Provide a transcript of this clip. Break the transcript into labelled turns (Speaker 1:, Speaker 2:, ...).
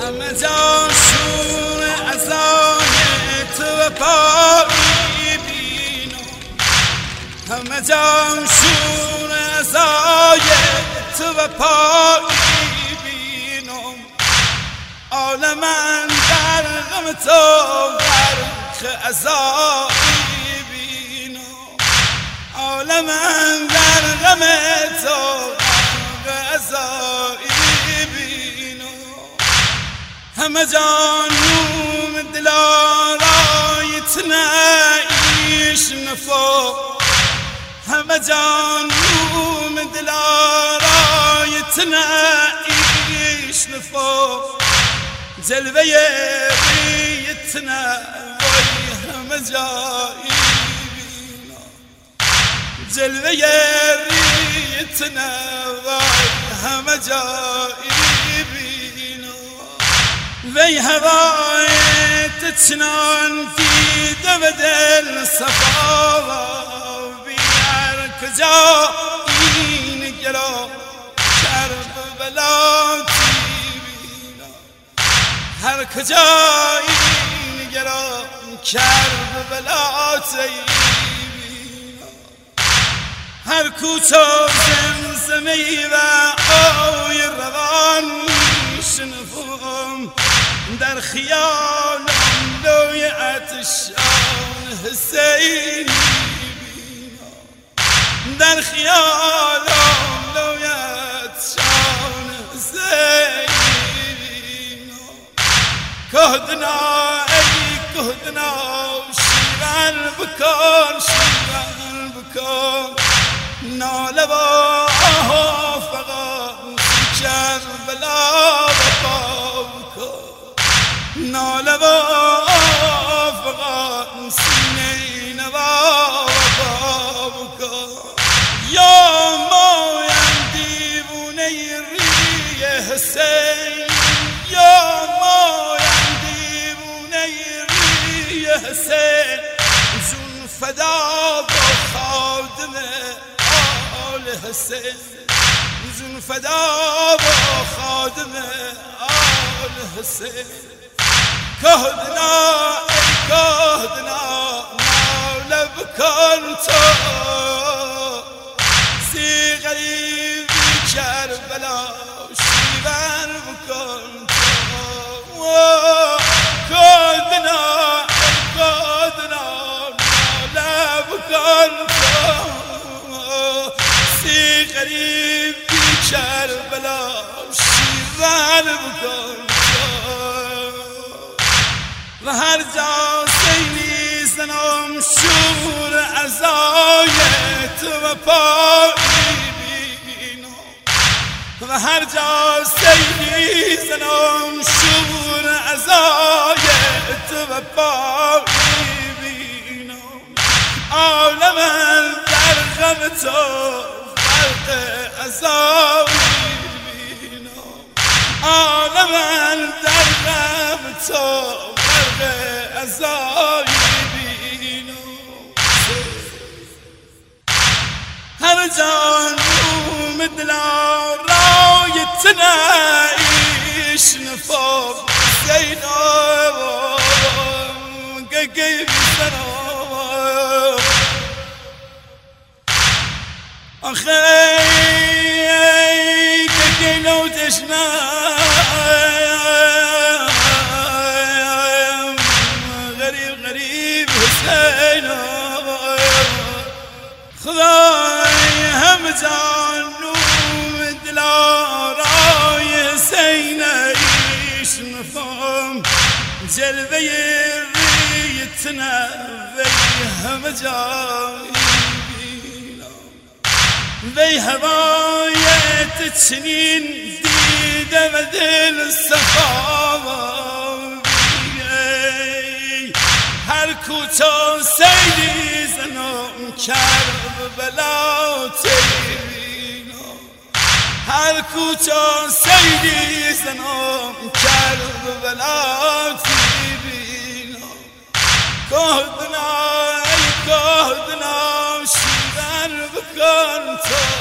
Speaker 1: همه جا شور عزای تو پایی بینم، همه جا شور عزای تو پایی بینم. عالم من در غم تو غرق عزایی بینم، عالم من در غم تو غرق عزایی بینم. همه جانوم دلارای تنعیش نفو، همه جانوم دلارای تنعیش نفو. جلوه ریتنا وی همه جایی بینم، جلوه ریتنا وی همه جایی بینم. وی هوایت چنان دیده و دل صفا، بیار کجا این گرا کرب بلاتی بینم، هر کجا این گرا کرب بلاتی بینم. هر کوچه زمزمی و آی روان میشنوم، در خیالم لوی عطشان حسینی بینم، در خیالم لوی عطشان حسینی بینم. کهدنا ای کهدنا شیون بکن، شیون بکن ناله و آه فقط کربلا وفا بکن، ناله و فقط سینه نوا وفا بکن. یا مایم دیوونه ری حسین، یا مایم دیوونه ری حسین. جون فدا با خادم آل حسین، جون فدا با خادم آل حسین. کهدنا ای کهدنا ناله بکن تو، سی غریبی کربلا شیون بکن تو. کهدنا ای کهدنا ناله بکن تو، سی غریبی کربلا شیون بکن تو. و هر جا سیلی زنم شور عزای تو پایی بینم، و هر جا سیلی زنم شور عزای تو پایی بینم. عالم در غم تو غرق عزایی بینم، عالم در غم تو عزایی بینم. هر جانوم دلارای تنعیش نفو، زینب گگی بیزنم. آخه گگی نو تشنم، خدای هم جانوم دلارای حسینیش نفهم. جلوه ریتنا وی هم جایی بینم، وی هوایت چنین دیده و دل صفا. هر کوچه سیلی زنم کرب بلاتی بینم، هر کوچه سیلی زنم کرب بلاتی بینم. کهدنا ای کهدنا شیون بکن تو،